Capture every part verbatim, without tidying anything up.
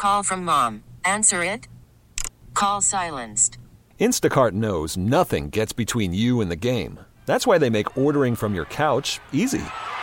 Call from mom. Answer it. Call silenced. Instacart knows nothing gets between you and the game. That's why they make ordering from your couch easy.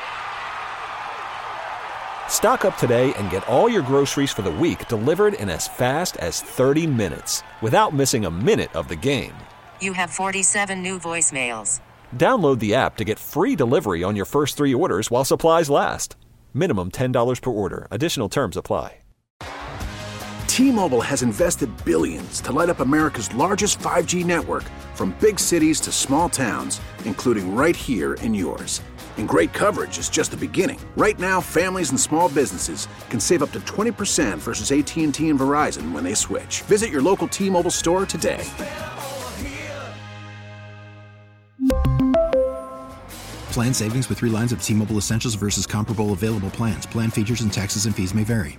Stock up today and get all your groceries for the week delivered in as fast as thirty minutes without missing a minute of the game. You have forty-seven new voicemails. Download the app to get free delivery on your first three orders while supplies last. Minimum ten dollars per order. Additional terms apply. T-Mobile has invested billions to light up America's largest five G network, from big cities to small towns, including right here in yours. And great coverage is just the beginning. Right now, families and small businesses can save up to twenty percent versus A T and T and Verizon when they switch. Visit your local T-Mobile store today. Plan savings with three lines of T-Mobile Essentials versus comparable available plans. Plan features and taxes and fees may vary.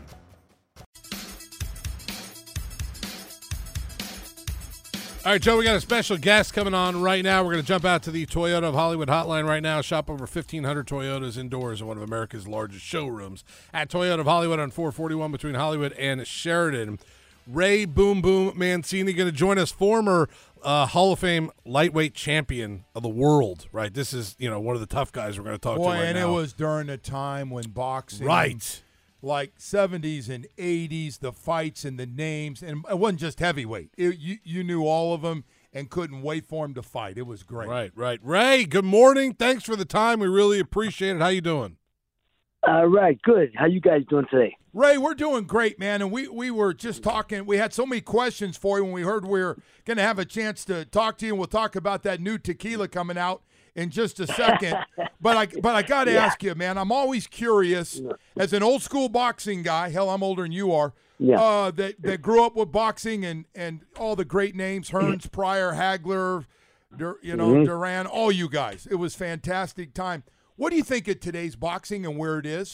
All right, Joe, we got a special guest coming on right now. We're going to jump out to the Toyota of Hollywood hotline right now. Shop over fifteen hundred Toyotas indoors in one of America's largest showrooms at Toyota of Hollywood on four forty-one between Hollywood and Sheridan. Ray Boom Boom Mancini going to join us, former uh, Hall of Fame lightweight champion of the world, right? This is, you know, one of the tough guys we're going to talk Boy, to right and now. it was during a time when boxing, right, like seventies and eighties, the fights and the names, and it wasn't just heavyweight. It, you you knew all of them and couldn't wait for them to fight. It was great. Right, right. Ray, good morning. Thanks for the time. We really appreciate it. How you doing? All right, good. How you guys doing today? Ray, we're doing great, man. And we, we were just talking. We had so many questions for you when we heard we were going to have a chance to talk to you. And we'll talk about that new tequila coming out in just a second. but I but I got to yeah. ask you, man, I'm always curious, as an old school boxing guy, hell, I'm older than you are, yeah. uh, that, that grew up with boxing and, and all the great names, Hearns, Pryor, Hagler, Dur, you know, mm-hmm. Duran, all you guys. It was fantastic time. What do you think of today's boxing and where it is?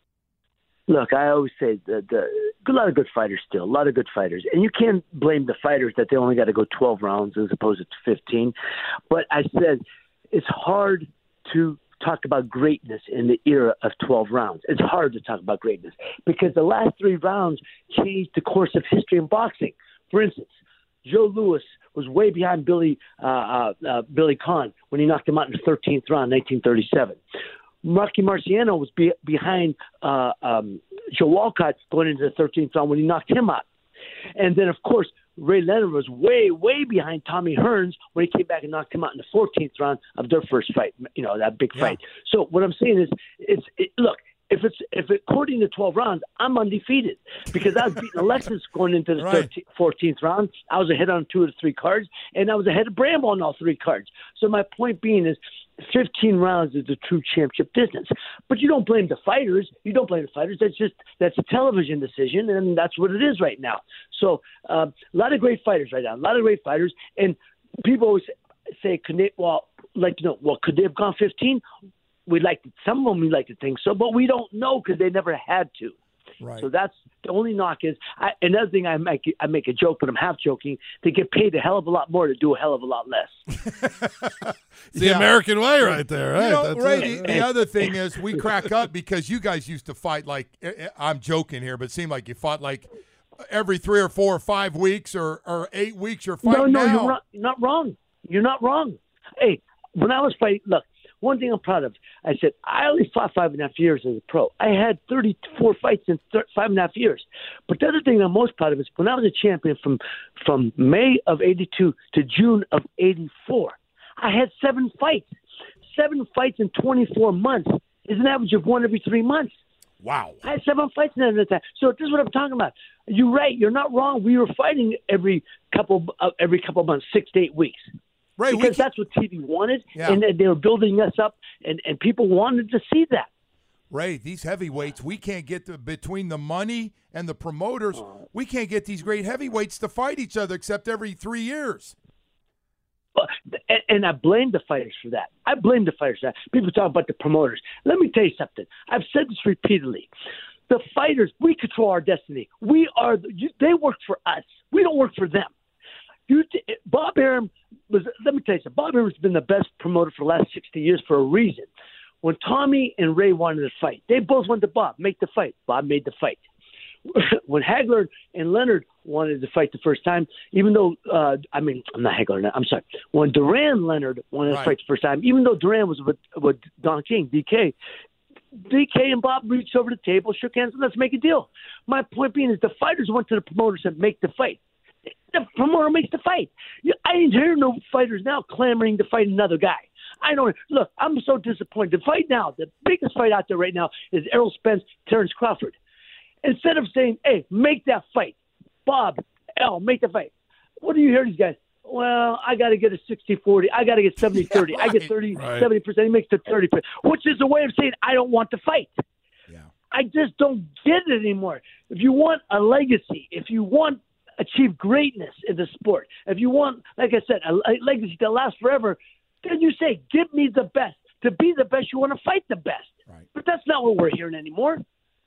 Look, I always say that a lot of good fighters still, a lot of good fighters. And you can't blame the fighters that they only got to go twelve rounds as opposed to fifteen. But I said it's hard to talk about greatness in the era of twelve rounds. It's hard to talk about greatness because the last three rounds changed the course of history in boxing. For instance, Joe Louis was way behind Billy uh, uh, uh, Billy Conn when he knocked him out in the thirteenth round, nineteen thirty-seven. Rocky Marciano was be- behind uh, um, Joe Walcott going into the thirteenth round when he knocked him out. And then, of course, Ray Leonard was way, way behind Tommy Hearns when he came back and knocked him out in the fourteenth round of their first fight, you know, that big fight. Yeah. So what I'm saying is, it's it, look, if it's if it, according to twelve rounds, I'm undefeated because I was beating Alexis going into the right. thirteenth, fourteenth round. I was ahead on two of the three cards, and I was ahead of Brambo on all three cards. So my point being is, fifteen rounds is the true championship distance. But you don't blame the fighters. You don't blame the fighters. That's just that's a television decision, and that's what it is right now. So uh, a lot of great fighters right now. A lot of great fighters, and people always say, "Could they, well, like you know, well, could they have gone fifteen?" We like to, some of them we like to think so, but we don't know because they never had to. Right. So that's the only knock is I, another thing. I make I make a joke, but I'm half joking. They get paid a hell of a lot more to do a hell of a lot less. It's the yeah. American way, right there. Right? You know, that's Ray, it. the, the other thing is we crack up because you guys used to fight like I'm joking here, but it seemed like you fought like every three or four or five weeks or, or eight weeks. You're fighting no, no, now. you're not, you're not wrong. You're not wrong. Hey, when I was fighting, look. One thing I'm proud of, I said, I only fought five and a half years as a pro. I had thirty-four fights in th- five and a half years. But the other thing I'm most proud of is when I was a champion from, from May of eighty-two to June of eighty-four, I had seven fights. Seven fights in twenty-four months is an average of one every three months. Wow. I had seven fights in that time. So this is what I'm talking about. You're right. You're not wrong. We were fighting every couple uh, every couple months, six to eight weeks. Right, because can, that's what T V wanted, yeah. and they were building us up, and, and people wanted to see that. Ray, these heavyweights, we can't get the, between the money and the promoters, we can't get these great heavyweights to fight each other except every three years. And, and I blame the fighters for that. I blame the fighters for that. People talk about the promoters. Let me tell you something. I've said this repeatedly. The fighters, we control our destiny. We are. The, you, they work for us. We don't work for them. You, Bob Arum was. Let me tell you something. Bob Arum has been the best promoter for the last sixty years for a reason. When Tommy and Ray wanted to fight, they both went to Bob, make the fight. Bob made the fight. when Hagler and Leonard wanted to fight the first time, even though uh, I mean I'm not Hagler, I'm sorry. When Duran Leonard wanted right. to fight the first time, even though Duran was with with Don King, D K. D K and Bob reached over the table, shook hands, and let's make a deal. My point being is the fighters went to the promoters and make the fight. The promoter makes the fight. I ain't hear no fighters now clamoring to fight another guy. I don't look. I'm so disappointed. The fight now, the biggest fight out there right now is Errol Spence, Terrence Crawford. Instead of saying, "Hey, make that fight," Bob, L, make the fight. What do you hear these guys? Well, I got to get a sixty forty. I got to get seventy thirty. Yeah, right. I get thirty, right. seventy percent. He makes the thirty percent, which is a way of saying I don't want to fight. Yeah. I just don't get it anymore. If you want a legacy, if you want to achieve greatness in the sport, if you want, like I said, a, a legacy that lasts forever, then you say, give me the best. To be the best, you want to fight the best. Right. But that's not what we're hearing anymore.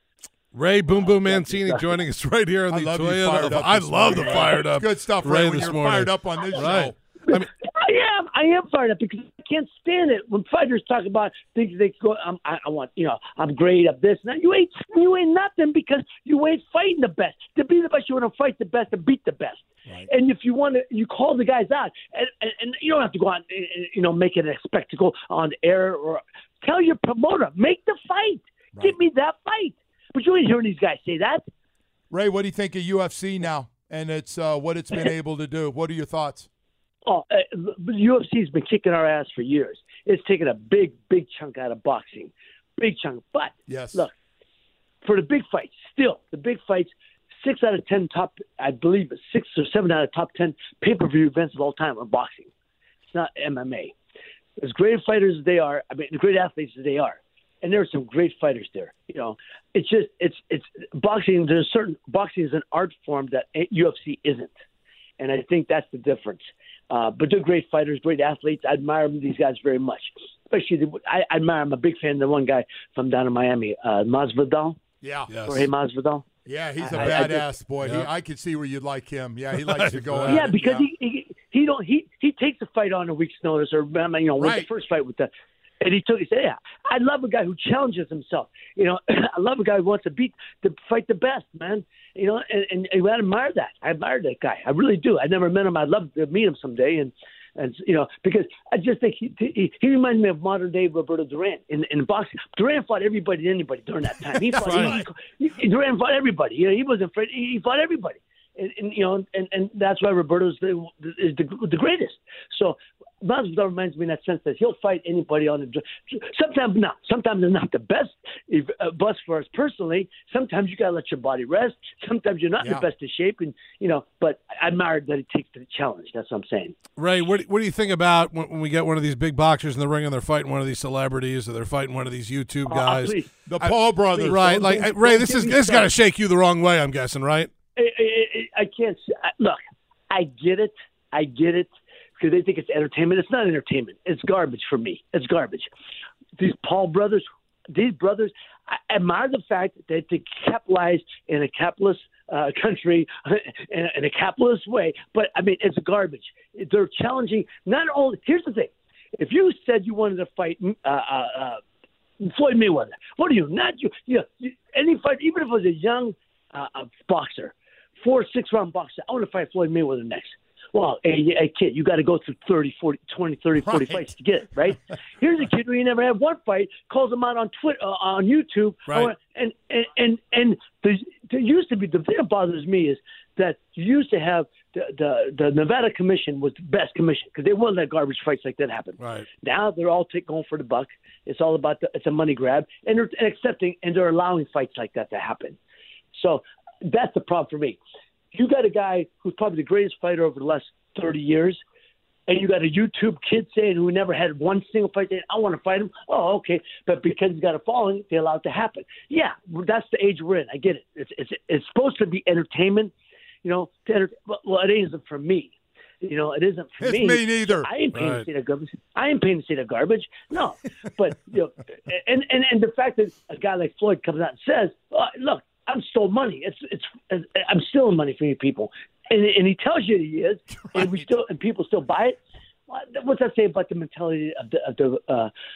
Ray Boom Boom Mancini joining us right here on I the love you Toyota. fired up I this love morning, the Ray. fired up. It's good stuff, Ray Ray, when this you're morning. fired up on this Right. show. I mean, I am. I am fired up because I can't stand it when fighters talk about things they go. I'm, I, I want, you know, I'm great at this. Now you ain't, you ain't nothing because you ain't fighting the best. To be the best, you want to fight the best and beat the best. Right. And if you want to, you call the guys out, and, and, and you don't have to go on, and, you know, make it a spectacle on air or tell your promoter, make the fight. Right. Give me that fight. But you ain't hearing these guys say that. Ray, what do you think of U F C now and it's uh, what it's been able to do? What are your thoughts? Oh, uh, the U F C's been kicking our ass for years. It's taken a big, big chunk out of boxing, big chunk. But Yes. look, for the big fights, still the big fights, six out of ten top, I believe, six or seven out of top ten pay-per-view events of all time are boxing. It's not M M A. As great fighters as they are, I mean, the great athletes as they are, and there are some great fighters there. You know, it's just it's it's boxing. There's a certain boxing is an art form that U F C isn't, and I think that's the difference. Uh, but they're great fighters, great athletes. I admire these guys very much. Especially, the, I, I admire. I'm a big fan of the one guy from down in Miami, uh, Masvidal. Yeah. Yes. Jorge Masvidal. Yeah, he's a I- I badass just- boy. He, Yeah. I can see where you'd like him. Yeah, he likes to go at Yeah, it. because He, he he don't he he takes a fight on a week's notice, or I mean, you know, with Right. the first fight with the, and he took. He said, "Yeah, I love a guy who challenges himself. You know, I love a guy who wants to beat to fight the best, man. You know, and, and, and I admire that. I admire that guy. I really do. I never met him. I'd love to meet him someday, and and you know, because I just think he he, he reminds me of modern day Roberto Duran in in boxing. Duran fought everybody and anybody during that time. He fought Right. he, he, Duran fought everybody. You know, he wasn't afraid. He, he fought everybody. And, and you know, and, and that's why Roberto's the, is the, the greatest. So Masvidal reminds me in that sense that he'll fight anybody on the. Sometimes not. Sometimes they're not the best if, uh, bust for us personally. Sometimes you gotta let your body rest. Sometimes you're not in Yeah. the best of shape, and you know. But I admire that he takes the challenge. That's what I'm saying. Ray, what do, what do you think about when, when we get one of these big boxers in the ring and they're fighting one of these celebrities or they're fighting one of these YouTube Oh, guys? please. The Paul brothers. Right, Don't- like don't- Ray, don't this give is me this has got to stuff. shake you the wrong way. I'm guessing, right? I, I, I can't say- I- look. I get it. I get it because they think it's entertainment. It's not entertainment. It's garbage for me. It's garbage. These Paul brothers, these brothers, I admire the fact that they capitalize in a capitalist uh, country in a, in a capitalist way. But I mean, it's garbage. They're challenging. Not only. Here's the thing: if you said you wanted to fight uh, uh, uh, Floyd Mayweather, what are you? Not you. You know, you- any fight, even if it was a young uh, a boxer. Four, six round boxer. I want to fight Floyd Mayweather next. Well, hey, hey kid, you got to go through thirty, forty, twenty, thirty, forty Right. fights to get it, right? Here's a kid who you never had one fight, calls him out on Twitter, uh, on YouTube. Right. And, and, and, and there, there used to be, the thing that bothers me is that you used to have the, the, the Nevada Commission was the best commission because they wouldn't let garbage fights like that happen. Right. Now they're all take, going for the buck. It's all about the, it's a money grab, and they're and accepting, and they're allowing fights like that to happen. So that's the problem for me. You got a guy who's probably the greatest fighter over the last thirty years, and you got a YouTube kid saying who never had one single fight saying, I want to fight him. Oh, okay. But because he's got a following, they allow it to happen. Yeah, that's the age we're in. I get it. It's it's, it's supposed to be entertainment, you know. To enter- well, it isn't for me. You know, it isn't for It's me. me neither. I ain't paying Right. to see that garbage. I ain't paying to see that garbage. No, but you know, and, and and the fact that a guy like Floyd comes out and says, oh, "Look, I'm stole money. It's it's I'm stealing money from you people," and and he tells you he is, and we still and people still buy it. What's that say about the mentality of the of the uh,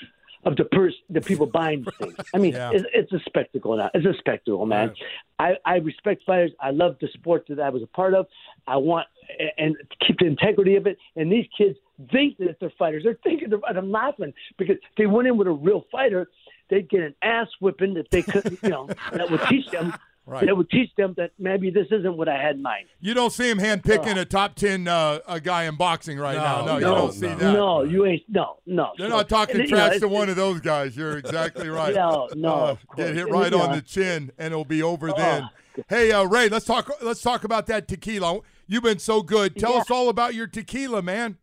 of the person, the people buying the things. I mean, Yeah. it's, it's a spectacle now. It's a spectacle, man. I, I respect fighters. I love the sport that I was a part of. I want and keep the integrity of it. And these kids think that they're fighters. They're thinking they're, I'm laughing because if they went in with a real fighter, they'd get an ass whipping that they couldn't, you know, that would teach them. Right. That would teach them that maybe this isn't what I had in mind. You don't see him handpicking a top ten uh, a guy in boxing right No, now. No, no, you don't see no. that. No, you ain't. No, no. They're So- not talking and, you know, trash to it's- one of those guys. You're exactly right. No, no, Uh, of course. get hit And, right you on know, the chin, and it'll be over Oh. then. Hey, uh, Ray, let's talk. Let's talk about that tequila. You've been so good. Tell Yeah. us all about your tequila, man.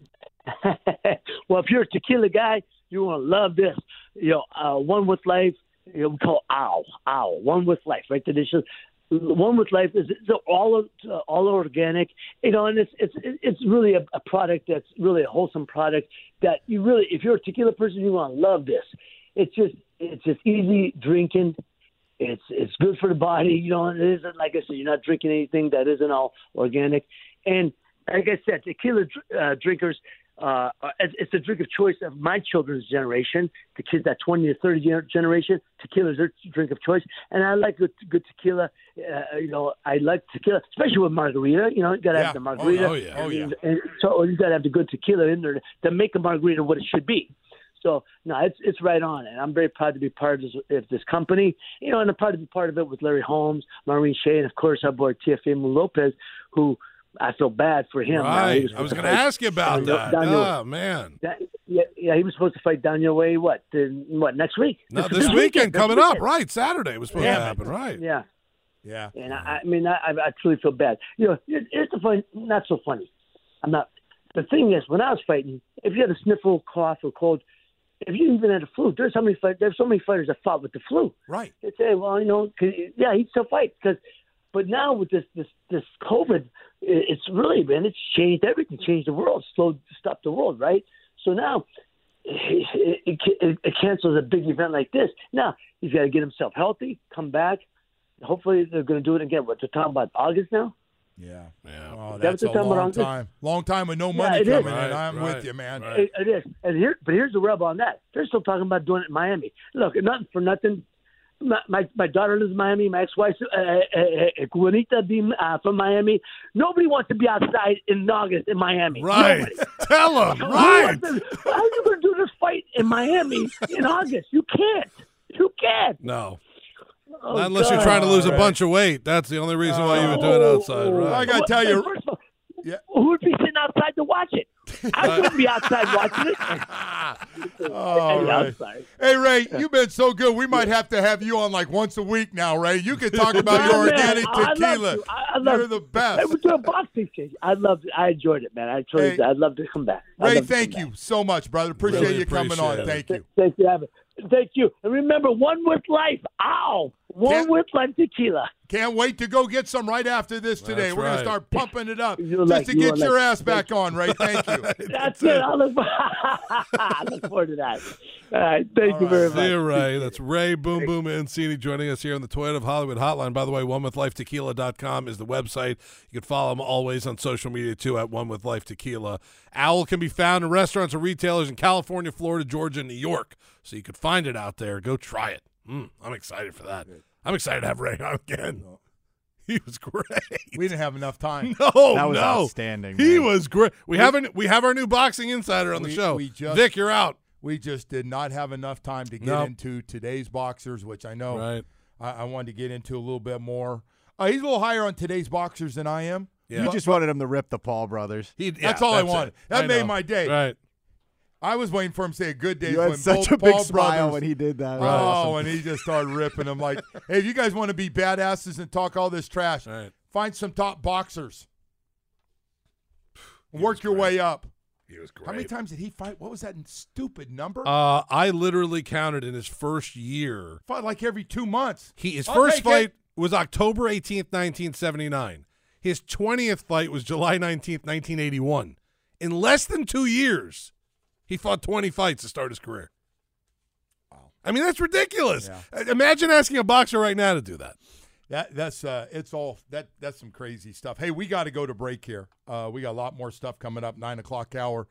Well, if you're a tequila guy, you're gonna love this. You know, uh, One with Life. You know, we call it OW, OW, One with Life, right? The dishes. One with Life is it's all uh, all organic, you know, and it's it's it's really a, a product that's really a wholesome product that you really, if you're a tequila person, you're gonna love this. It's just it's just easy drinking. It's it's good for the body, you know. And it isn't, like I said, you're not drinking anything that isn't all organic. And like I said, tequila uh, drinkers, uh, it's, it's a drink of choice of my children's generation. The kids that twenty to thirty generation, tequila is their drink of choice. And I like good, good tequila. Uh, you know, I like tequila, especially with margarita. You know, you gotta Yeah. have the margarita. Oh, yeah. Oh, yeah. And so you gotta have the good tequila in there to make a margarita what it should be. So no, it's it's right on, and I'm very proud to be part of this, of this company. You know, and I'm proud to be part of it with Larry Holmes, Maureen Shea, and of course our boy Teofimo Lopez, who I feel bad for him. Now, he Right. I was supposed to going to fight ask you about Daniel- that. Daniel- Oh, man. that- yeah, yeah, he was supposed to fight Daniel Way. What? The, what next week? No, this weekend next coming up. weekend. Right. Saturday was supposed Yeah. to happen. Right. Yeah, Yeah. and I, I mean, I, I truly feel bad. You know, it, it's a fun, not so funny. I'm not. The thing is, when I was fighting, if you had a sniffle, cough, or cold, if you even had a flu, there's so many fight, there's so many fighters that fought with the flu. Right. They say, well, you know, 'cause, yeah, he'd still fight because. But now with this this this COVID, it- it's really, man, it's changed everything, changed the world, slowed, stopped the world, right? So now it, it, it, it cancels a big event like this. Now he's got to get himself healthy, come back. Hopefully they're going to do it again. What they're talking about, August now? Yeah. Yeah. Oh, Is that that's a what they're talking long about? time. Long time with no money it is. coming in. Right, I'm right, with you, man. right. It, it is. And here, but here's the rub on that. They're still talking about doing it in Miami. Look, nothing for nothing. My my, my daughter lives in Miami. My ex-wife, uh, uh, uh, Juanita, uh, from Miami. Nobody wants to be outside in August in Miami. Right. Nobody. Tell him. Who Right. wants to- How are you going to do this fight in Miami in August? You can't. You can't. No. Oh, Not unless God. you're trying to lose a Right. bunch of weight. That's the only reason why you would do it outside. I Right. got to tell you. First of all, Yeah. who would be sitting outside to watch it? I wouldn't be outside watching it. All Hey, right. I'm sorry. Hey, Ray, you've been so good. We might have to have you on like once a week now, Ray. You can talk about Yeah, your man, organic I love tequila. to. I, I love You're the Hey, best. we're doing boxing change. I loved it. I enjoyed it, man. I told Hey, you, I'd love to come back. I'd Ray, love to thank come you back. so much, brother. Appreciate Really you coming appreciate on. it. Thank you. Thank you, Evan. Thank you. And remember, one with life. Ow. One Can't- with life tequila. Can't wait to go get some right after this today. That's We're going right. to start pumping it up You just like- to you get like- your ass back on, Ray. Thank you. That's it. I look, I look forward to that. All right. Thank you very much. See you, Ray. That's Ray Boom Boom Mancini joining us here on the Toyota of Hollywood hotline. By the way, one with life tequila dot com is the website. You can follow him always on social media, too, at One With Life Tequila. Owl can be found in restaurants and retailers in California, Florida, Georgia, and New York. So you can find it out there. Go try it. Mm, I'm excited for that. I'm excited to have Ray on again. He was great. We didn't have enough time. No, That was no. outstanding, He man. was great. We haven't. We have our new boxing insider on the We- show. we just- Vic, you're out. We just did not have enough time to get Nope. into today's boxers, which I know Right. I, I wanted to get into a little bit more. Uh, he's a little higher on today's boxers than I am. Yeah. You just wanted him to rip the Paul brothers. He, That's yeah, all I it. wanted. That I made know. my day. Right. I was waiting for him to say a good day You when had such both a big Paul smile brothers, when he did that. Oh, Awesome. and he just started ripping them like, hey, if you guys want to be badasses and talk all this trash, Right. find some top boxers. He Work was your great. way up. He was great. How many times did he fight? What was that stupid number? Uh, I literally counted in his first year. Fought like every two months. He his I'll first take fight it. was October eighteenth, nineteen seventy-nine. His twentieth fight was July nineteenth, nineteen eighty-one. In less than two years, he fought twenty fights to start his career. Wow. I mean, that's ridiculous. Yeah. Uh, Imagine asking a boxer right now to do that. That that's uh, it's all that that's some crazy stuff. Hey, we got to go to break here. Uh, we got a lot more stuff coming up. Nine o'clock hour.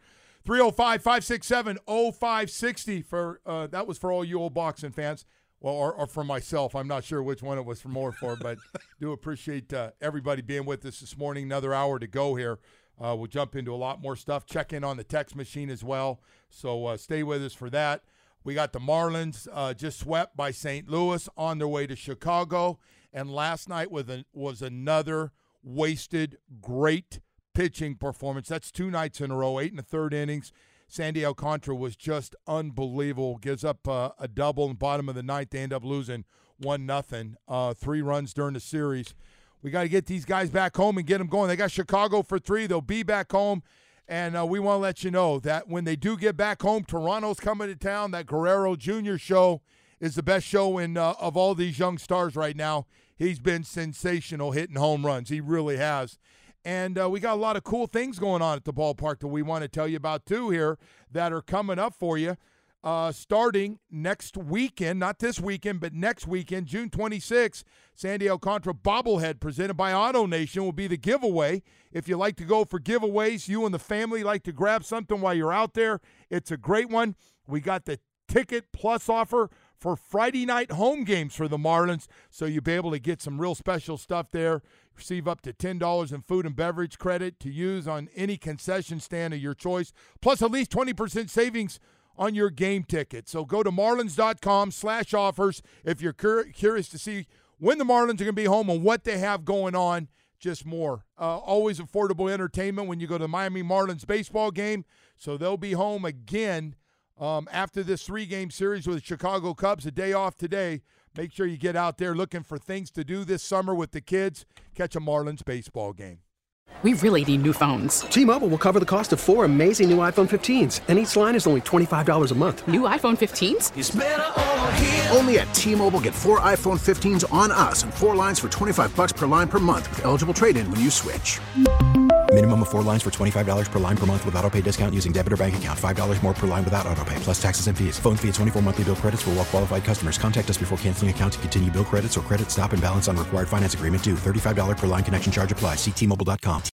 three oh five, five six seven, oh five six oh for uh, that was for all you old boxing fans. Well, or, or for myself. I'm not sure which one it was for more for, but do appreciate uh, everybody being with us this morning. Another hour to go here. Uh, we'll jump into a lot more stuff. Check in on the text machine as well. So uh, stay with us for that. We got the Marlins uh, just swept by Saint Louis on their way to Chicago. And last night was, a, was another wasted, great pitching performance. That's two nights in a row, eight and a third innings. Sandy Alcantara was just unbelievable. Gives up uh, a double in the bottom of the ninth. They end up losing one nothing. Uh, three runs during the series. We got to get these guys back home and get them going. They got Chicago for three. They'll be back home. And uh, we want to let you know that when they do get back home, Toronto's coming to town. That Guerrero Junior show is the best show in uh, of all these young stars right now. He's been sensational hitting home runs. He really has. And uh, we got a lot of cool things going on at the ballpark that we want to tell you about, too, here that are coming up for you. Uh, starting next weekend, not this weekend, but next weekend, June twenty-sixth, Sandy Alcantara bobblehead presented by Auto Nation will be the giveaway. If you like to go for giveaways, you and the family like to grab something while you're out there, it's a great one. We got the Ticket Plus offer for Friday night home games for the Marlins, so you'll be able to get some real special stuff there. Receive up to ten dollars in food and beverage credit to use on any concession stand of your choice, plus at least twenty percent savings on your game ticket. So go to marlins.com slash offers if you're cur- curious to see when the Marlins are going to be home and what they have going on, just more. Uh, always affordable entertainment when you go to the Miami Marlins baseball game. So they'll be home again um, after this three-game series with the Chicago Cubs, a day off today. Make sure you get out there looking for things to do this summer with the kids. Catch a Marlins baseball game. We really need new phones. T-Mobile will cover the cost of four amazing new iPhone fifteens, and each line is only twenty-five dollars a month. New iPhone fifteens? It's better over here. Only at T-Mobile, get four iPhone fifteens on us and four lines for twenty-five dollars per line per month with eligible trade-in when you switch. Minimum of four lines for twenty-five dollars per line per month with autopay discount using debit or bank account. five dollars more per line without autopay, plus taxes and fees. Phone fee at twenty-four monthly bill credits for well-qualified customers. Contact us before canceling account to continue bill credits or credit stop and balance on required finance agreement due. thirty-five dollars per line connection charge applies. See T Mobile dot com.